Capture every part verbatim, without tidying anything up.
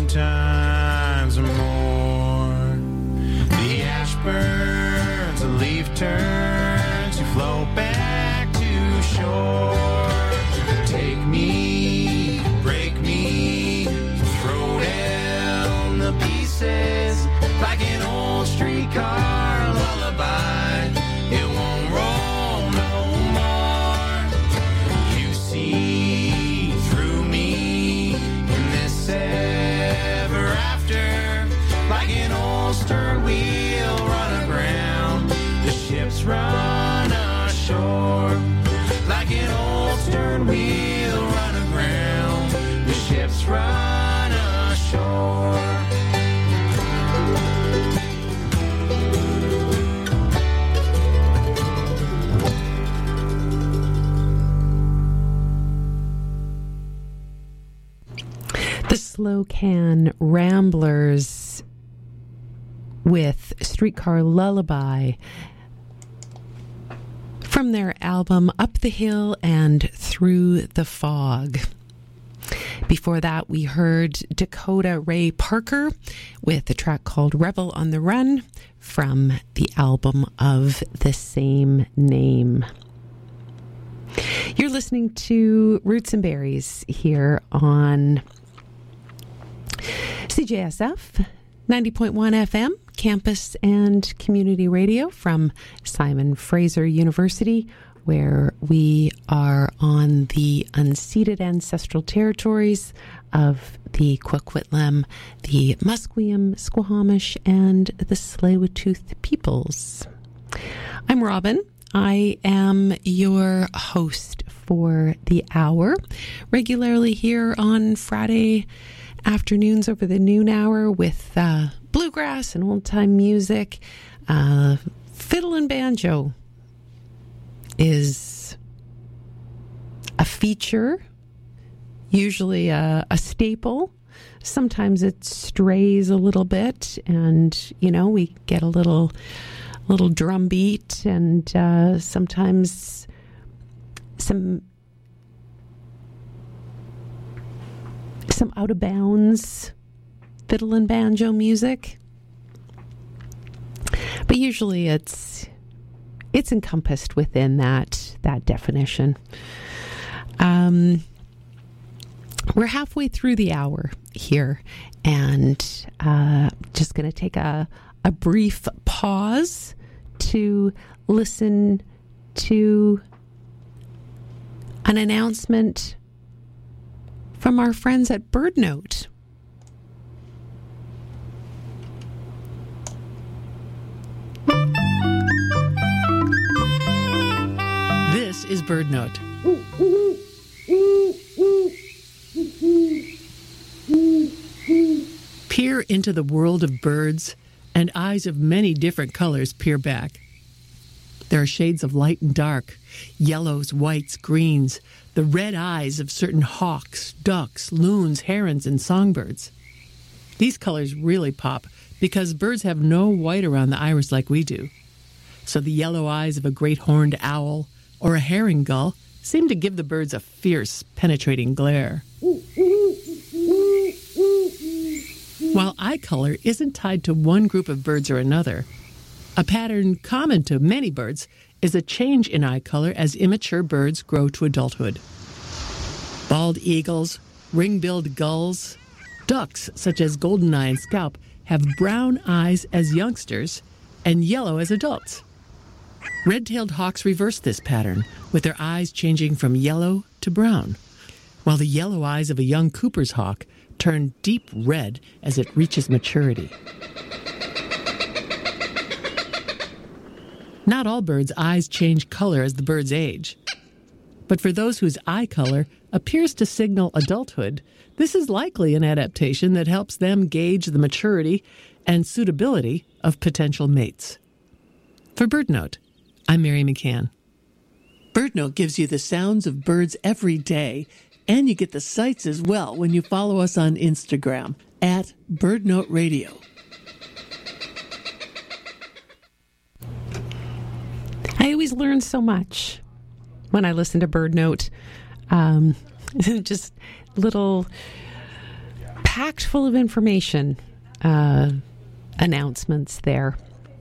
times or more. The ash burns, the leaf turns, you float back to shore. Take me, break me, throw down the pieces like an old streetcar lullaby. It won't roll no more. You see through me in this ever after, like an old stern wheel run aground. The ships run ashore, like an old stern wheel run aground. The ships run ashore. The Slocan Ramblers with Streetcar Lullaby from their album Up the Hill and Through the Fog. Before that, we heard Dakota Ray Parker with a track called Rebel on the Run from the album of the same name. You're listening to Roots and Berries here on C J S F ninety point one F M, campus and community radio from Simon Fraser University, where we are on the unceded ancestral territories of the Coquitlam, the Musqueam, Squamish, and the Tsleil-Waututh peoples. I'm Robin. I am your host for the hour, regularly here on Friday afternoons over the noon hour with uh, bluegrass and old-time music. Uh, fiddle and banjo is a feature, usually a, a staple. Sometimes it strays a little bit, and, you know, we get a little little drum beat, and uh, sometimes some some out of bounds fiddle and banjo music. But usually it's it's encompassed within that that definition. Um, we're halfway through the hour here, and uh, just going to take a a brief pause to listen to an announcement from our friends at BirdNote. This is BirdNote. Peer into the world of birds, and eyes of many different colors peer back. There are shades of light and dark, yellows, whites, greens, the red eyes of certain hawks, ducks, loons, herons, and songbirds. These colors really pop because birds have no white around the iris like we do. So the yellow eyes of a great horned owl or a herring gull seem to give the birds a fierce, penetrating glare. While eye color isn't tied to one group of birds or another, a pattern common to many birds is a change in eye color as immature birds grow to adulthood. Bald eagles, ring-billed gulls, ducks such as goldeneye and scaup have brown eyes as youngsters and yellow as adults. Red-tailed hawks reverse this pattern, with their eyes changing from yellow to brown, while the yellow eyes of a young Cooper's hawk turn deep red as it reaches maturity. Not all birds' eyes change color as the birds age. But for those whose eye color appears to signal adulthood, this is likely an adaptation that helps them gauge the maturity and suitability of potential mates. For BirdNote, I'm Mary McCann. BirdNote gives you the sounds of birds every day, and you get the sights as well when you follow us on Instagram at BirdNote Radio. I always learn so much when I listen to BirdNote. Um, just little packed full of information uh, announcements there.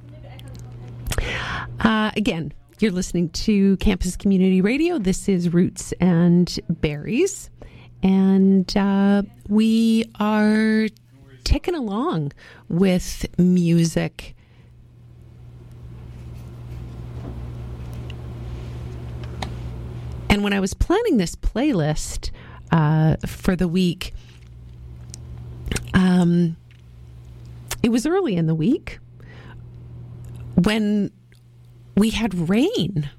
Uh, again, you're listening to Campus Community Radio. This is Roots and Berries. And uh, we are ticking along with music. And when I was planning this playlist uh, for the week, um, it was early in the week when we had rain.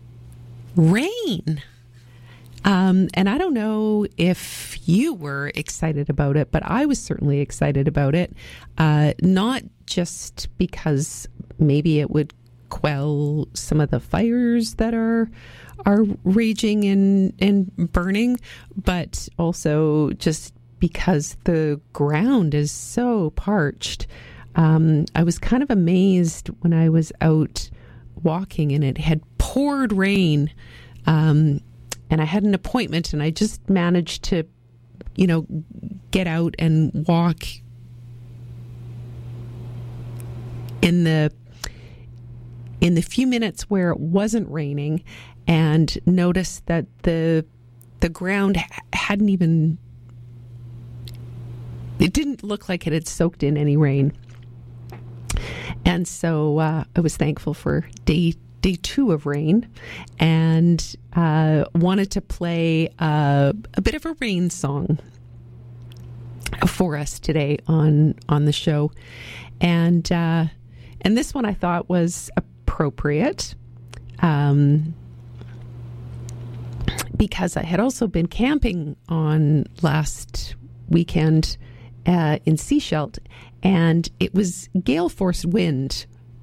Rain. Um, and I don't know if you were excited about it, but I was certainly excited about it. Uh, not just because maybe it would quell some of the fires that are are raging and, and burning, but also just because the ground is so parched. Um, I was kind of amazed when I was out walking and it had poured rain. Um, and I had an appointment and I just managed to, you know, get out and walk in the in the few minutes where it wasn't raining, and noticed that the the ground hadn't even, it didn't look like it had soaked in any rain. And so uh, I was thankful for day day two of rain, and uh, wanted to play uh, a bit of a rain song for us today on on the show. And uh, and this one I thought was appropriate, um, because I had also been camping on last weekend uh, in Sechelt, and it was gale force wind.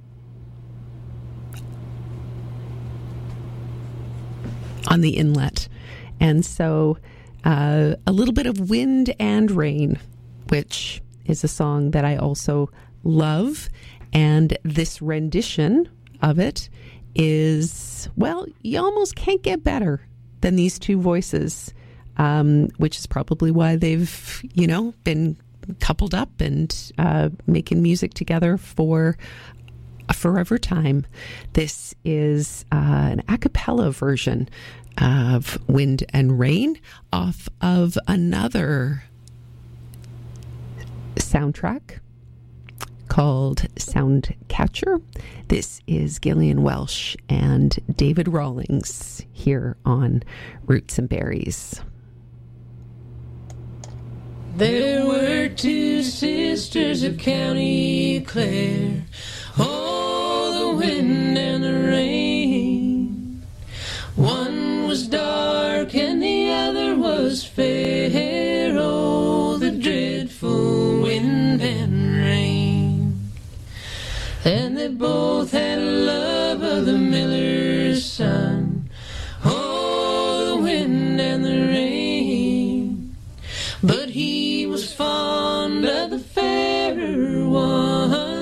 On the inlet. And so uh, a little bit of wind and rain, which is a song that I also love. And this rendition of it is, well, you almost can't get better than these two voices, um, which is probably why they've, you know, been coupled up and uh, making music together for a forever time. This is uh, an a cappella version of Wind and Rain off of another soundtrack called Soundcatcher. This is Gillian Welsh and David Rawlings here on Roots and Berries. There were two sisters of County Clare. Oh, the wind and the rain. One was dark and the other was fair. Oh, the dreadful wind and rain. And they both had a love of the miller's son. Oh, the wind and the rain. But he was fond of the fairer one.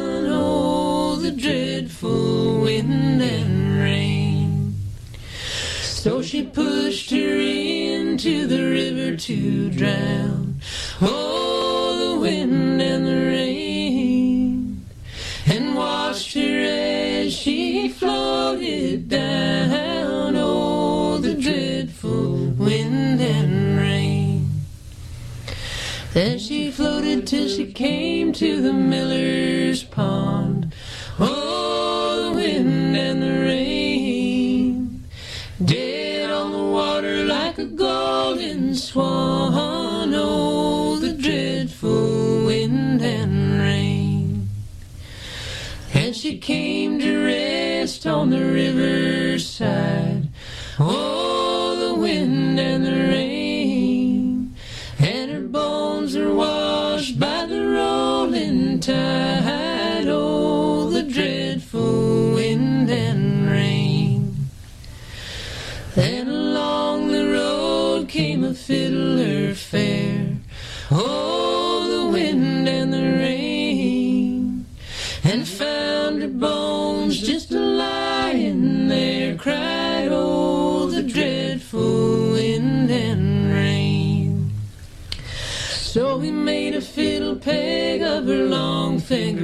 Dreadful wind and rain. So she pushed her into the river to drown. Oh, the wind and the rain. And watched her as she floated down. Oh, the dreadful wind and rain. Then she floated till she came to the miller's pond. Oh, the wind and the rain. Dead on the water like a golden swan. Oh, the dreadful wind and rain. And she came to rest on the riverside. Oh, the wind and the rain. And her bones are washed by the rolling tide. Oh, the dreadful wind and rain. Then along the road came a fiddler fair. Oh, the wind and the rain. And found her bones just a lying there. Cried, oh, the dreadful wind and rain. So he made a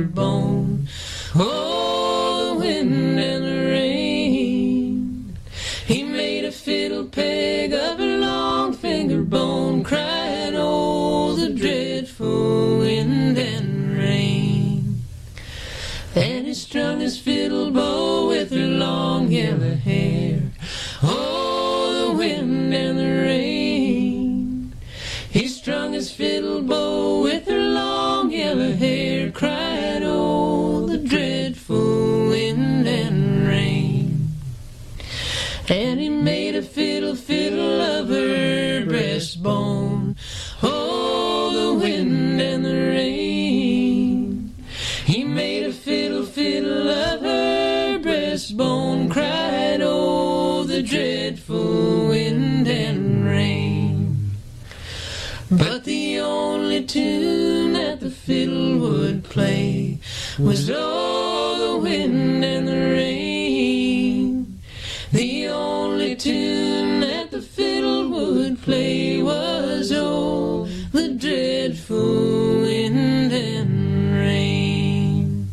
bone. Oh, the wind and the rain. He made a fiddle peg of a long finger bone, crying, oh, the dreadful wind and rain. And he strung his fiddle bow with her long yellow hair. Oh, the wind and the rain. He strung his fiddle bow with her long yellow hair, cried, oh, the dreadful wind and rain. And he made a fiddle fiddle of her breastbone. Oh, the wind and the rain. He made a fiddle fiddle of her breastbone, cried, oh, the dreadful wind and rain. But the only tune that the fiddle would play was, oh, the wind and the rain. The only tune that the fiddle would play was, oh, the dreadful wind and rain.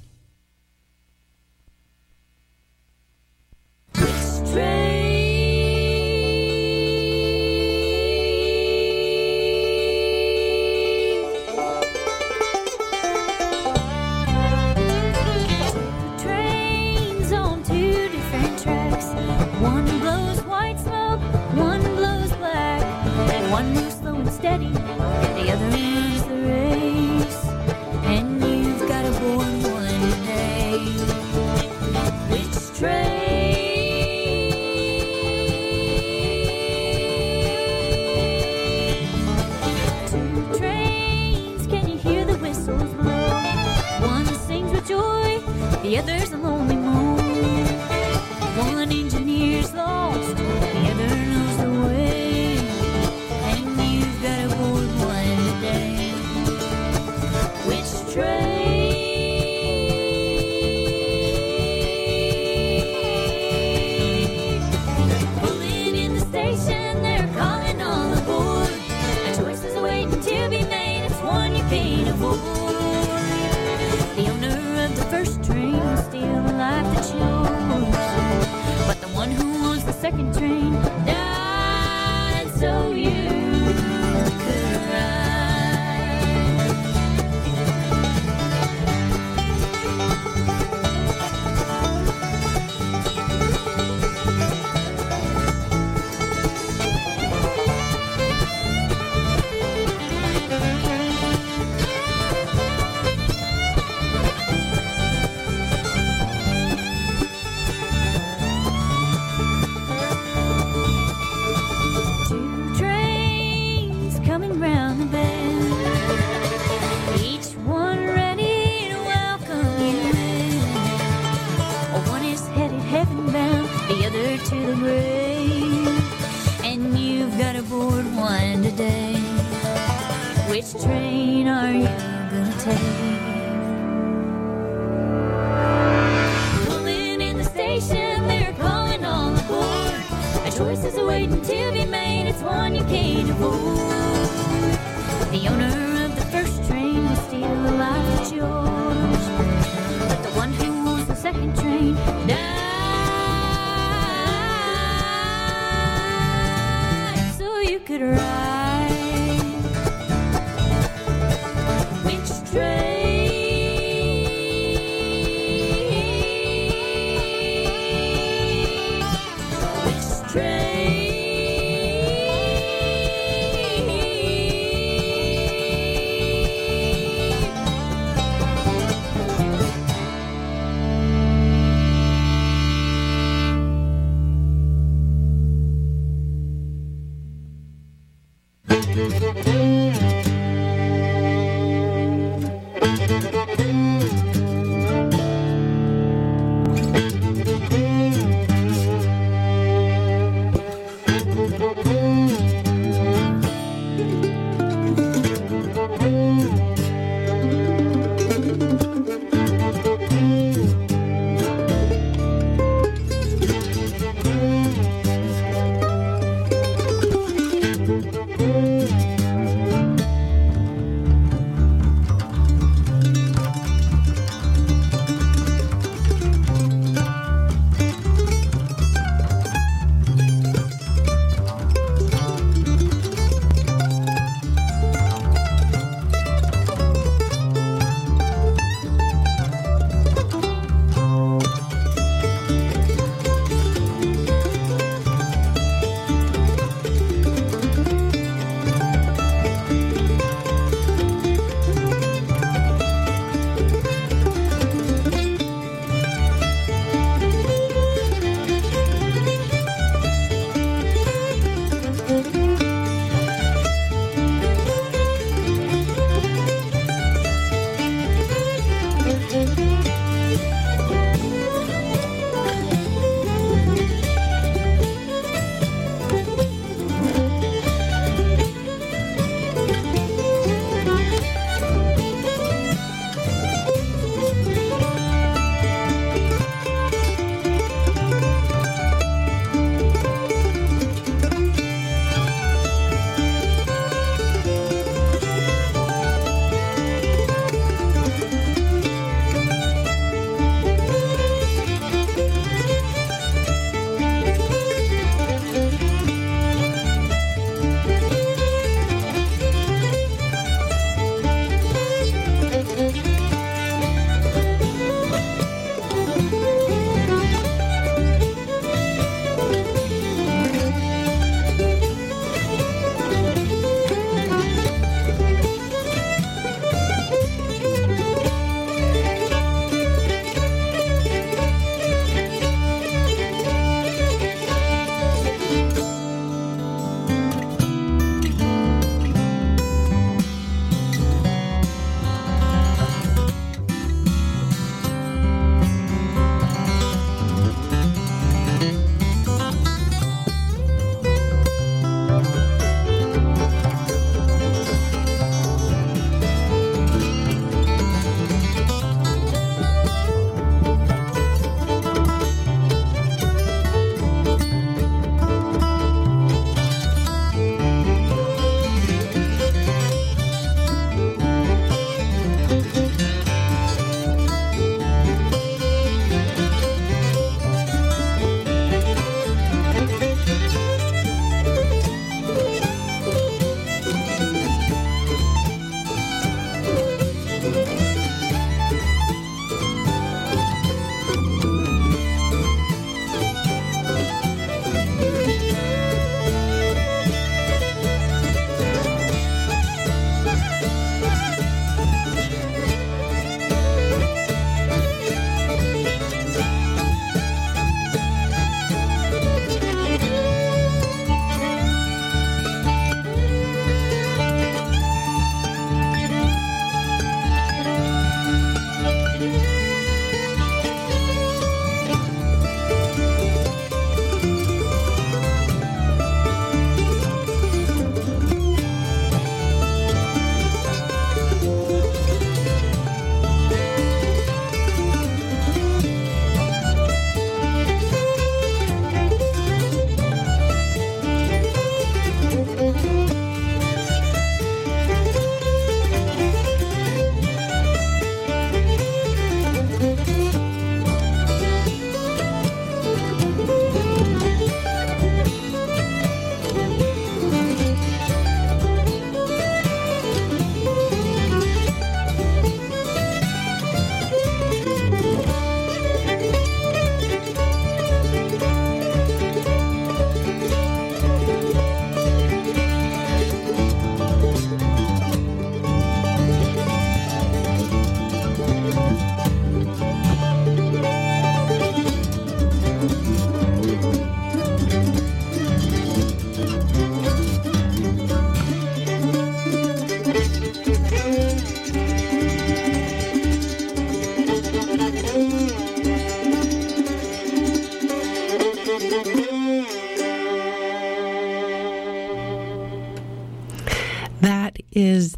Which train? One moves slow and steady, and the other is the race. And you've got to board one day. Which train? Two trains, can you hear the whistles blow? One sings with joy, the other's a lonely moan. One engineer's lost, the other knows the way. Pulling in the station, they're calling all aboard. A choice is waiting to be made, it's one you can't avoid. The owner of the first train is still alive that's yours, but the one who owns the second train died, so you could ride. To the grave, and you've got to board one today. Which train are you gonna take? Pulling in the station, they're calling all aboard. A choice is waiting to be made, it's one you can't avoid. The owner of the first train is still alive, it's yours, but the one who owns the second train died. Could ride. Which train? Which train?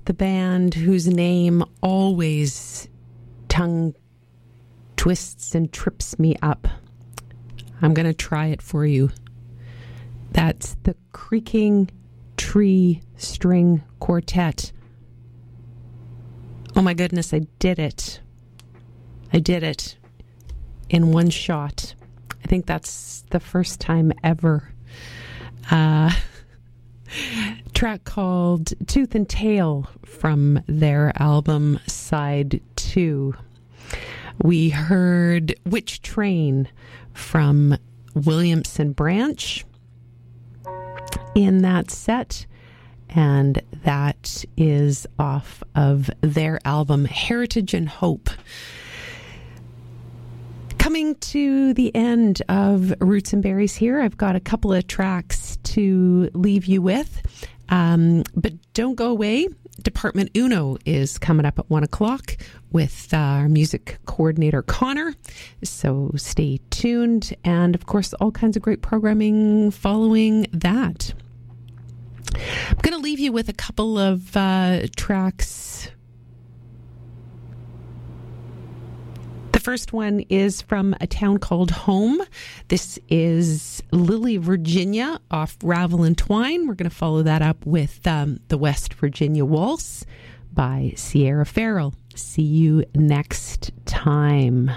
the band whose name always tongue twists and trips me up. I'm going to try it for you. That's the Creaking Tree String Quartet. Oh my goodness, I did it. I did it in one shot. I think that's the first time ever. Uh, track called Tooth and Tail from their album Side two. We heard Which Train from Williamson Branch in that set, and that is off of their album Heritage and Hope. Coming to the end of Roots and Berries here, I've got a couple of tracks to leave you with, um, but don't go away. Department Uno is coming up at one o'clock with uh, our music coordinator, Connor. So stay tuned. And of course, all kinds of great programming following that. I'm going to leave you with a couple of uh, tracks. The first one is from a town called Home. This is Lily, Virginia, off Ravel and Twine. We're going to follow that up with um, the West Virginia Waltz by Sierra Farrell. See you next time.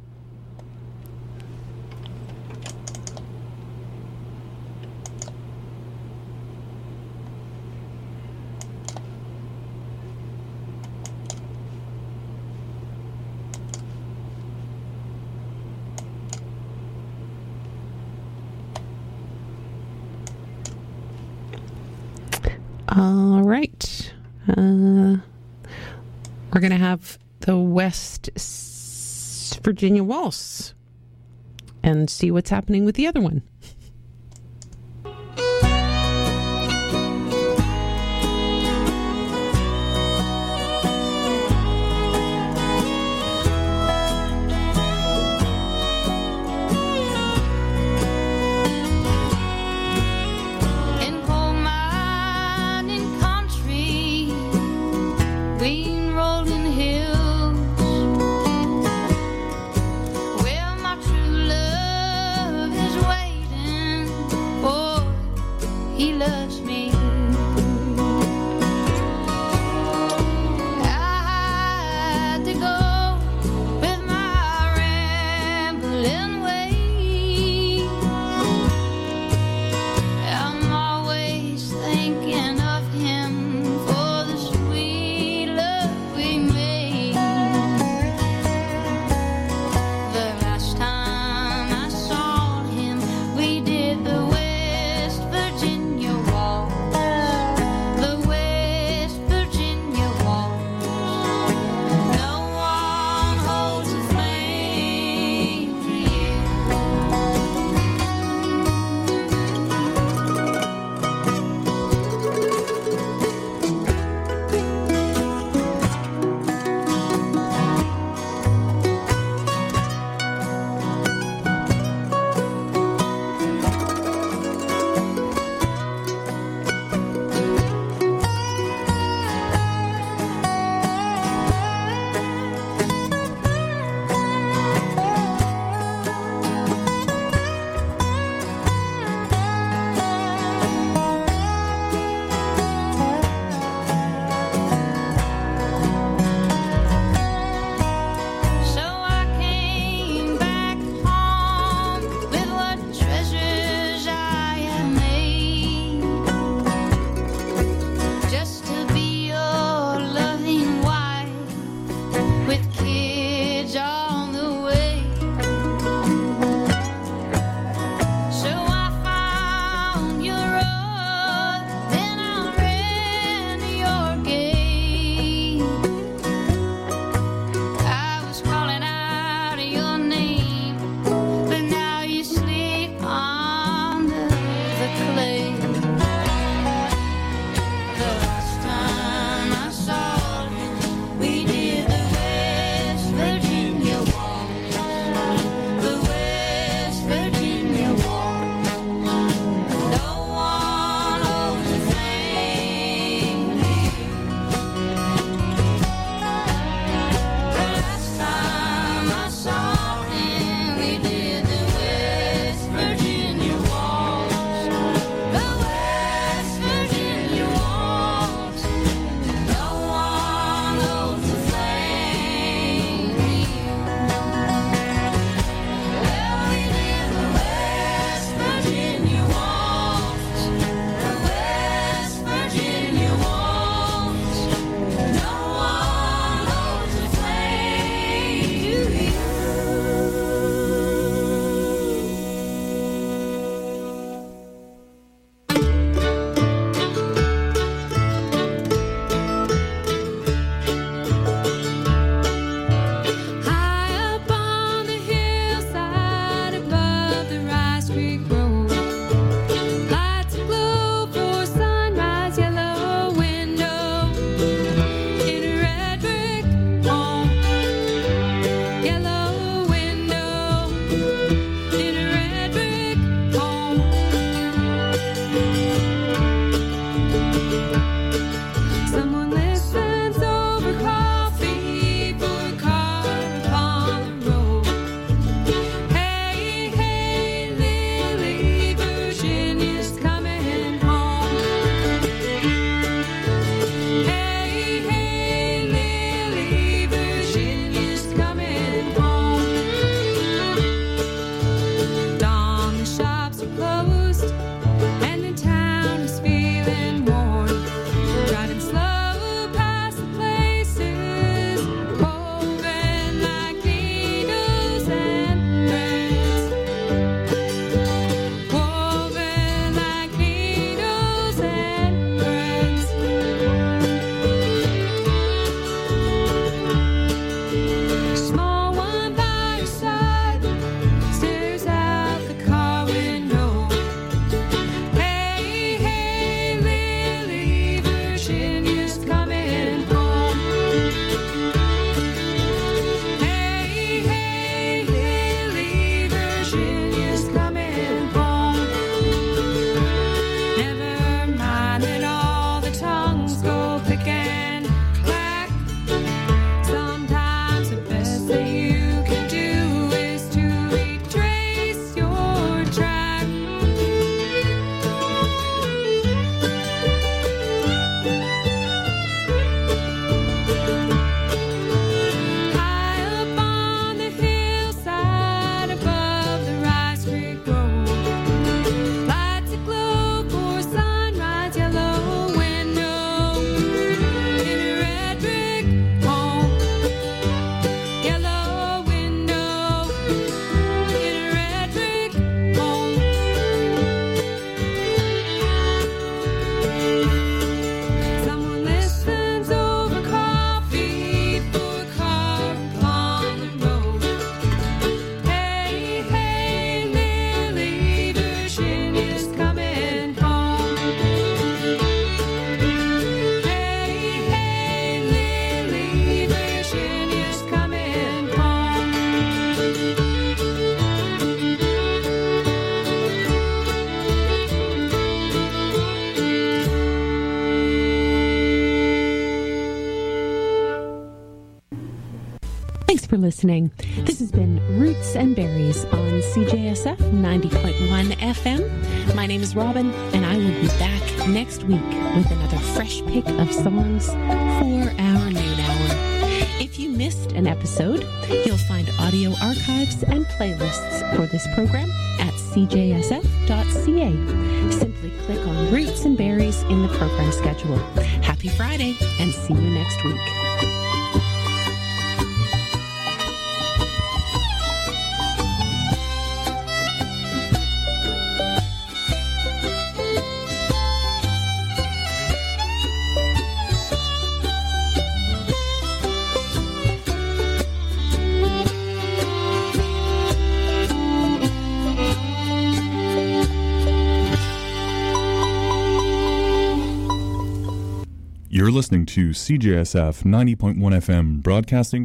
All right. Uh, we're going to have the West Virginia Waltz and see what's happening with the other one. Well, my true love is waiting. Thanks for listening. This has been Roots and Berries on C J S F ninety point one F M. My name is Robin, and I will be back next week with another fresh pick of songs for our noon hour. If you missed an episode, you'll find audio archives and playlists for this program at c j s f dot c a. Simply click on Roots and Berries in the program schedule. Happy Friday, and see you next week. You're listening to C J S F ninety point one F M, broadcasting